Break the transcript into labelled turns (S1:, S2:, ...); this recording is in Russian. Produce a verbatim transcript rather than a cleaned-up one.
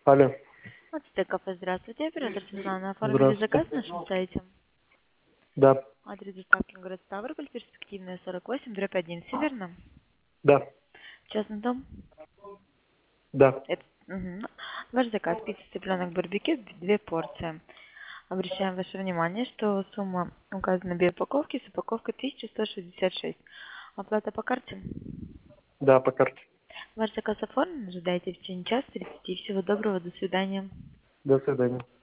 S1: Алло.
S2: Ацтек кафе, здравствуйте. Оператор Светлана. Оформили
S1: Здравствуйте.
S2: заказ на нашем сайте.
S1: Да.
S2: Адрес доставки город Ставрополь, перспективная сорок восемь, дробь один. Все верно?
S1: Да.
S2: Частный дом.
S1: Да.
S2: Это, мгм. Ваш заказ пицца цыпленок барбекю, две порции. Обращаем ваше внимание, что сумма указана без упаковки с упаковкой тысяча сто шестьдесят шесть. Оплата по карте.
S1: Да, по карте.
S2: Ваш заказ оформлен. Ожидайте в течение часа тридцати. Всего доброго. До свидания.
S1: До свидания.